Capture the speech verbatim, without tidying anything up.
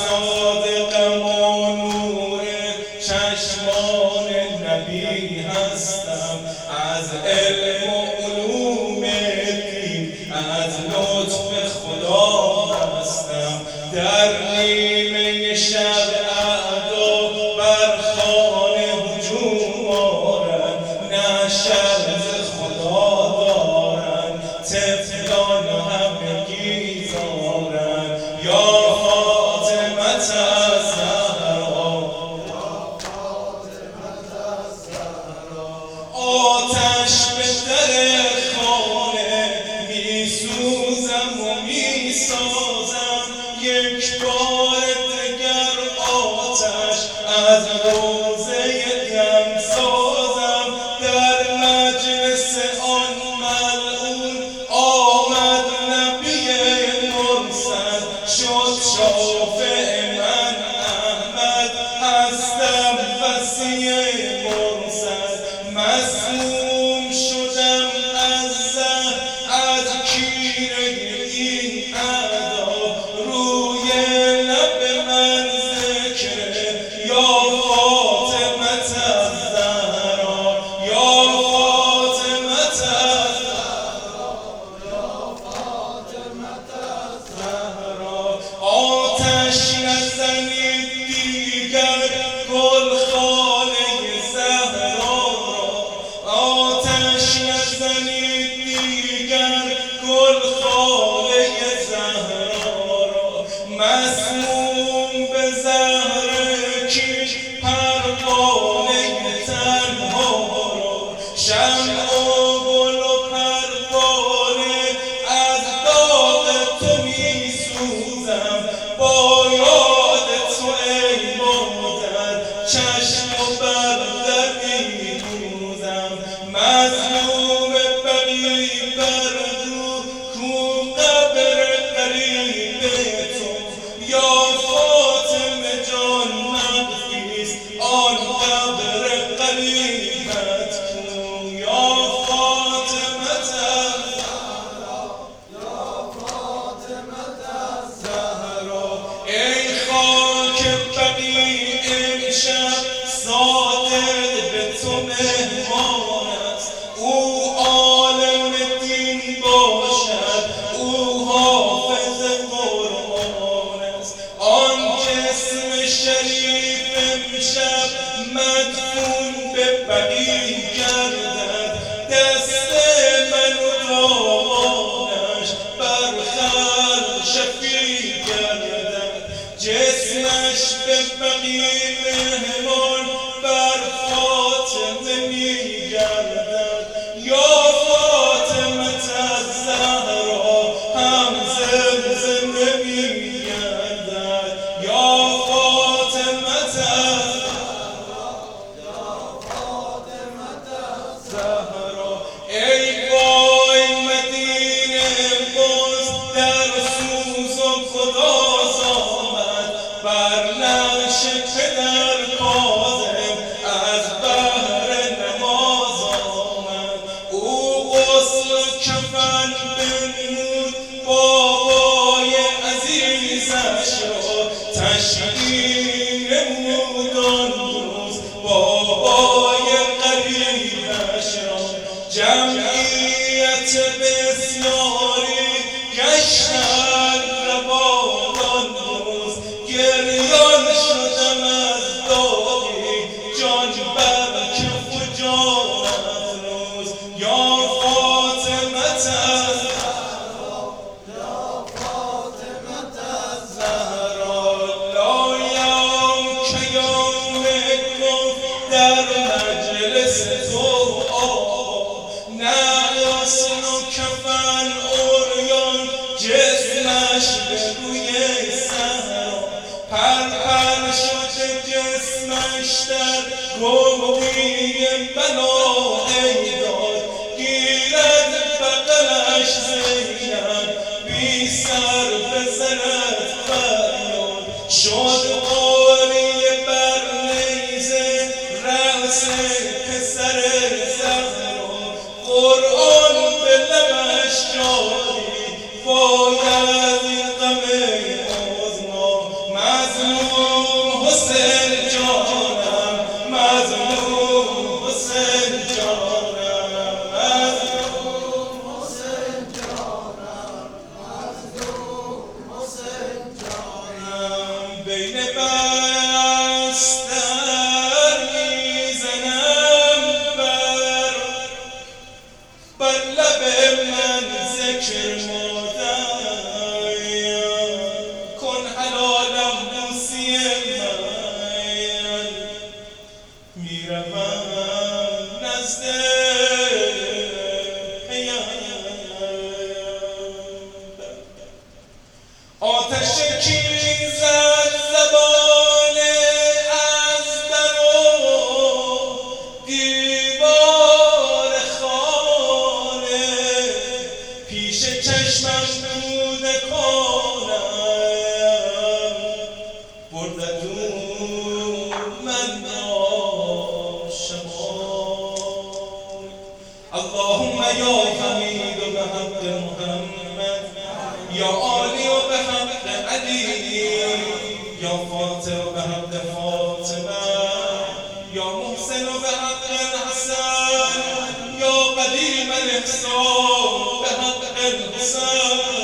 صادقم و نور چشمان نبی هستم، از علم و علوم دین از لطف خدا هستم. در نیمه شب اعدا بر خانه هجوم آرند، نه شر ز خدا دارند، طفلان همگی زارند. یا فاطمه الزهرا، آتش به در خانه می سوزم و می سازم، یک بار دگر آتش از روزه دم سازم. در مجلس آن ملعون آمد نبی مرسل، شد شافع من احمد، هستم وصی مرسل. مسموم شدم از زهر از کیره این اعدا، روی لب من ذکر یا فاطمه الزهرا، یا فاطمه الزهرا، یا فاطمه الزهرا. آتش نزنید دیگر گلخانه زهرا را، آتش نزنید دیگر گلخانه زهرا را. مسموم به زهر کیش پروانه تنها را، شمع و گل و پروانه از داغ تو می سوزم. با یاد تو ای مادر چشم و بر در می دوزم. مظلوم بقی بردو کو قبر قریب تو، یا فاطمه جان مغفیست آن قبر قریبت کو. یا فاطمه الزهرا، یا فاطمه الزهرا. ای خاک بقی امشب صادق به تو مهمان است، او عالم دین باشد، او حافظ قرآن است. آن جسم شریف امشب مدفون به بقی گردد، دست من و دامانش بر خلق شفیع گردد. جسمش به بقی مهمان بر فاطمه می گردد. یا فاطمه الزهرا هم زمزمه می گردد. یا فاطمه الزهرا، یا فاطمه الزهرا. ای وای مدینه باز در سوز و گداز آمد، بر نقش پدر کاظم از بهر نماز آمد. او غسل و کفن بنمود بابای عزیزش را، تشییع نمود آن روز بابای قریبش را. جمعیت بسیاری گشتند روان آن روز، گریان شدم از داغی جان بر کف و جان افروز. یا فاطمه الزهرا، یا فاطمه الزهرا. لا یوم که یوم گفت در مجلس تو آقا، نه غسل و کفن عریان جسمش به روی صحرا. پر پر شده جسمش در گودی بلا ایداد، گیرد بغلش زینب بی سر بزند فریاد. شد قالی بر نیزه رأس پسر زهرا، قرآن به لبش جاری باید این غم آزما. فاطمه به حق فاطمه یا محسن به حق الحسن یا قدیم الاحسان به حق الحسن